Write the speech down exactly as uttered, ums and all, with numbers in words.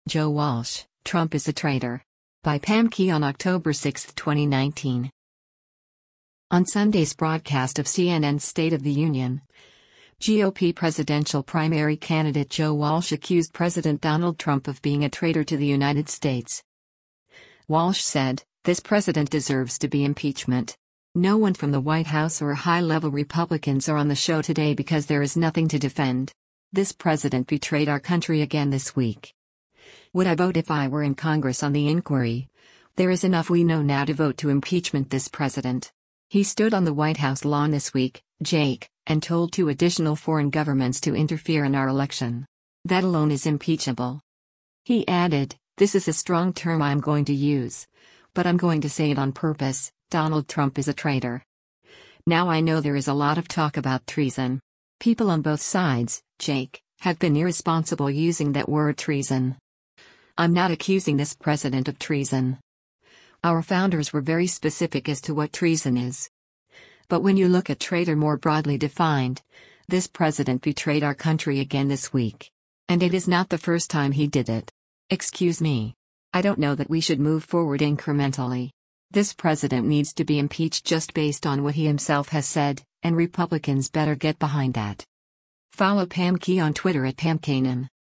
Joe Walsh, Trump is a traitor. By Pam Key on October sixth, twenty nineteen. On Sunday's broadcast of C N N's State of the Union, G O P presidential primary candidate Joe Walsh accused President Donald Trump of being a traitor to the United States. Walsh said, "This president deserves to be impeachment. No one from the White House or high-level Republicans are on the show today because there is nothing to defend. This president betrayed our country again this week. Would I vote if I were in Congress on the inquiry? There is enough we know now to vote to impeachment this president. He stood on the White House lawn this week, Jake, and told two additional foreign governments to interfere in our election. That alone is impeachable." He added, "This is a strong term I'm going to use. But I'm going to say it on purpose. Donald Trump is a traitor." Now I know there is a lot of talk about treason. People on both sides, Jake, have been irresponsible using that word treason. I'm not accusing this president of treason. Our founders were very specific as to what treason is. But when you look at traitor more broadly defined, this president betrayed our country again this week. And it is not the first time he did it. Excuse me. I don't know that we should move forward incrementally. This president needs to be impeached just based on what he himself has said, and Republicans better get behind that. Follow Pam Key on Twitter at Pam Kanan.